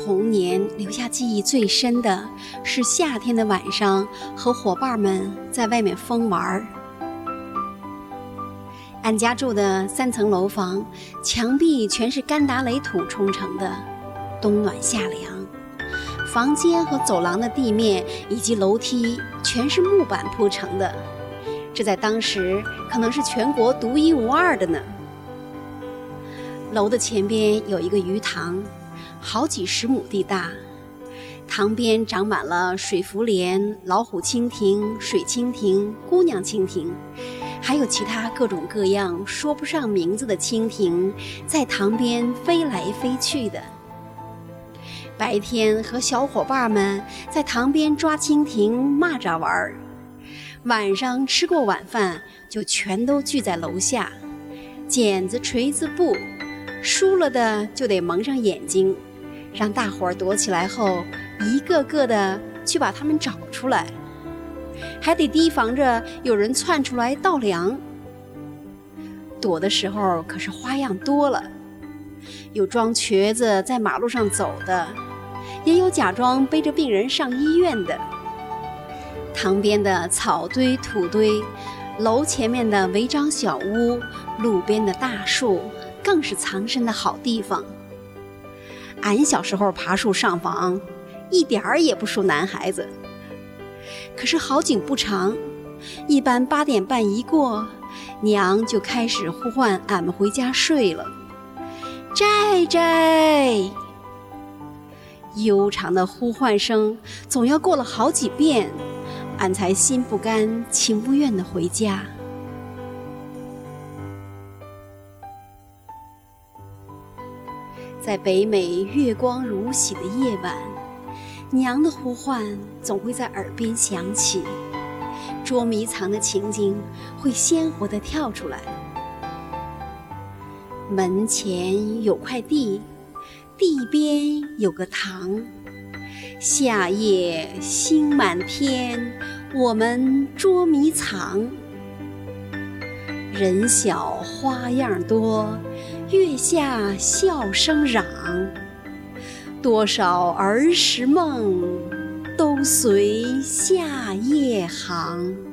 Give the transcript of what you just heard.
童年留下记忆最深的是夏天的晚上，和伙伴们在外面疯玩。俺家住的3层楼房，墙壁全是干打垒土冲成的，冬暖夏凉。房间和走廊的地面以及楼梯全是木板铺成的，这在当时可能是全国独一无二的呢。楼的前边有一个鱼塘，好几10亩地大，塘边长满了水茯苓、老虎蜻蜓、水蜻蜓、姑娘蜻蜓，还有其他各种各样说不上名字的蜻蜓在塘边飞来飞去的。白天和小伙伴们在塘边抓蜻蜓、蚂蚱玩，晚上吃过晚饭就全都聚在楼下，剪子、锤子、布，输了的就得蒙上眼睛，让大伙儿躲起来后一个个的去把他们找出来，还得提防着有人窜出来盗粮。躲的时候可是花样多了，有装瘸子在马路上走的，也有假装背着病人上医院的。塘边的草堆土堆，楼前面的违章小屋，路边的大树，更是藏身的好地方。俺小时候爬树上房，一点儿也不输男孩子。可是好景不长，一般8点半一过，娘就开始呼唤俺们回家睡了。寨寨！悠长的呼唤声总要过了好几遍，俺才心不甘情不愿地回家。在北美月光如洗的夜晚，娘的呼唤总会在耳边响起，捉迷藏的情景会鲜活地跳出来。门前有块地，地边有个塘，夏夜星满天，我们捉迷藏。人小花样多，月下笑声嚷，多少儿时梦都随夏夜航。